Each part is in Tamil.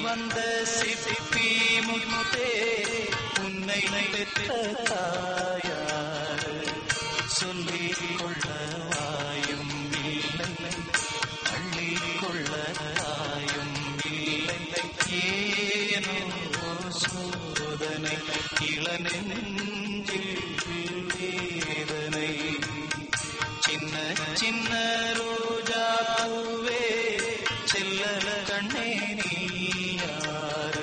வந்த சிப்பி முத்தே உன்னை பெற்ற தாயார் சொல்லிக் கொள்ளவாயும் இல்லை, அள்ளிக் கொள்ளவாயும் இல்லை. ஏனோ சோதனை இளநெஞ்சில் வேதனை. சின்ன சின்ன ரோஜா பூவே செல்ல கண்ணே நீ யாரு?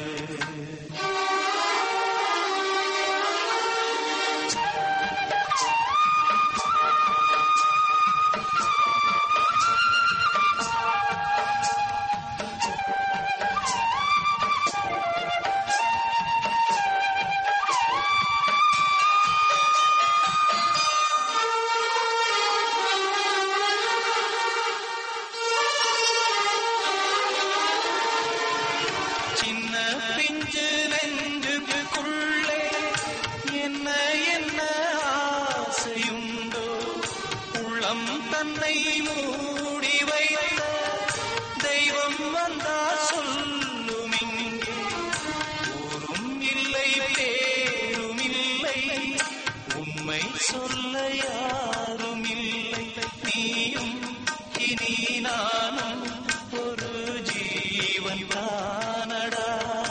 சின்ன பிஞ்சு நெஞ்சுக்குள்ளே என்ன என்ன ஆசையுண்டோ, உள்ளம் தன்னை மூடி வைத்த தெய்வம் வந்தா சொல்லும் இங்கே. ஊரும் இல்லை பேரும் இல்லை, உண்மை சொல்ல யாரும் இல்லை. நீயும் இனி நானும் ஒரு ஜீவன் தானடா.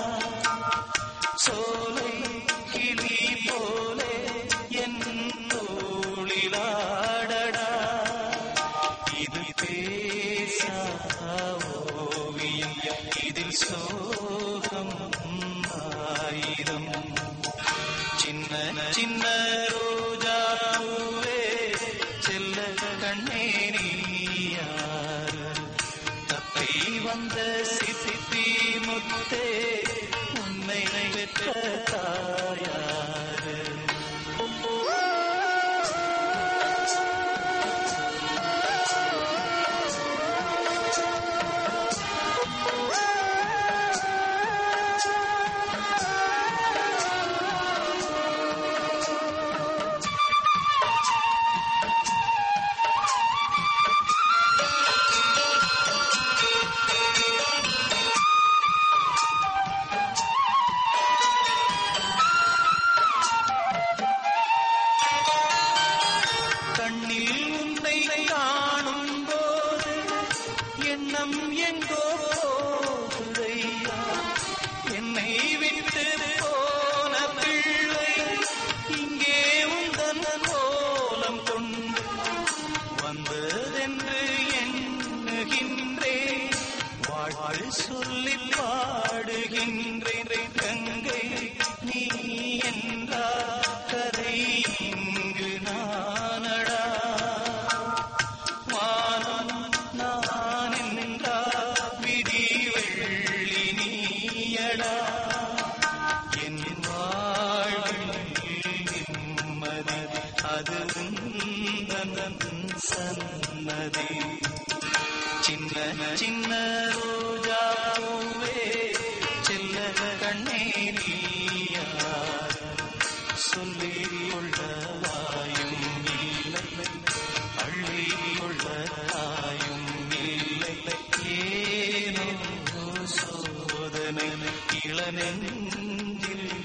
சோலை கிளி போலே என் தோளிலாடடா. இது பேசா ஓவியம், இதில் சோகம் ஆயிரம். சின்ன சின்ன ரோஜா பூவே செல்ல கண்ணே நீ யாரு? தப்பி வந்த சிப்பி முத்தே உன்னை பெற்ற தாயாரு? கண்ணில் உன்னை காணும் போது எண்ணம் எங்கோ போகுதையா. என்னை விட்டு போன பிள்ளை இங்கே உந்தன் கோலம் கொண்டு வந்ததென்று எண்ணுகின்றேன். வாழ் சொல்லி பாடுகின்றேன். கங்கை நீ என்றா கரை இங்கு நானடா. வானம் நான் என்றா விதி வெள்ளி நீயடா. என் வாழ்வில் நிம்மதி அது உந்தன் சன்னதி. சின்ன சின்ன ரோஜா பூவே செல்ல கண்ணே நீ யார்? சொல்லிக் கொள்ளவாயும் இல்லை, அள்ளிக் கொள்ளவாயும் இல்லை. ஏனோ சோதனை இளநெஞ்சில்